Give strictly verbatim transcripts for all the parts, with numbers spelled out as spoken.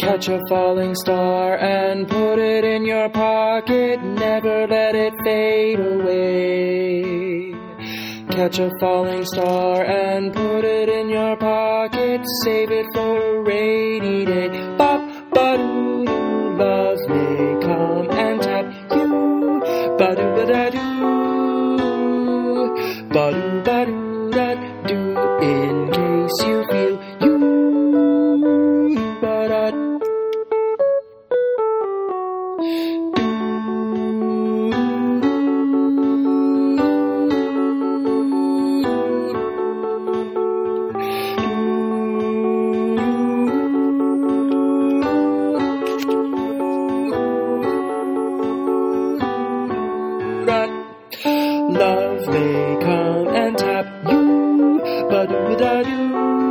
Catch a falling star and put it in your pocket, never let it fade away. Catch a falling star and put it in your pocket, save it for a rainy day. Bop, ba-doo, love may come and tap you. Ba-doo, ba-da-doo, ba-doo, ba-doo, da-doo, in case you feel you, ba-da. Love may come and tap you, ba-doo-da-doo,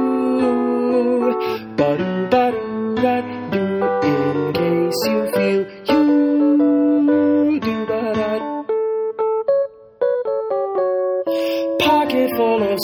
ba-doo-ba-doo-da-doo, in case you feel you, do-ba-da. Pocket full of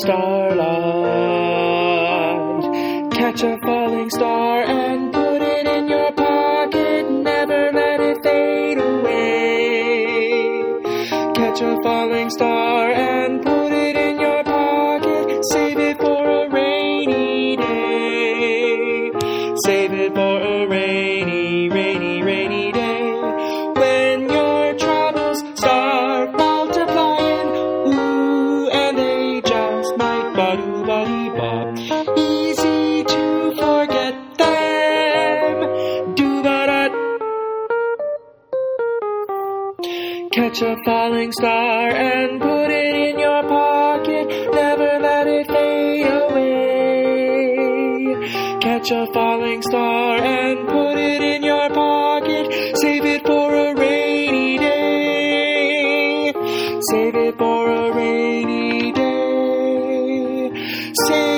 starlight, catch a falling star and put it in your pocket, never let it fade away. Catch a falling star and put it in your pocket, save it for a rainy day. Save it for a rainy, rainy, rainy day. When your troubles start multiplying, ooh, and they just might ba-doo-ba-dee-bop. Easy to forget them, do-ba-da. Catch a falling star and put it in your pocket, never let it fade away. Catch a falling star and put it in your pocket, save it for a rainy day. Save it for a rainy day. Save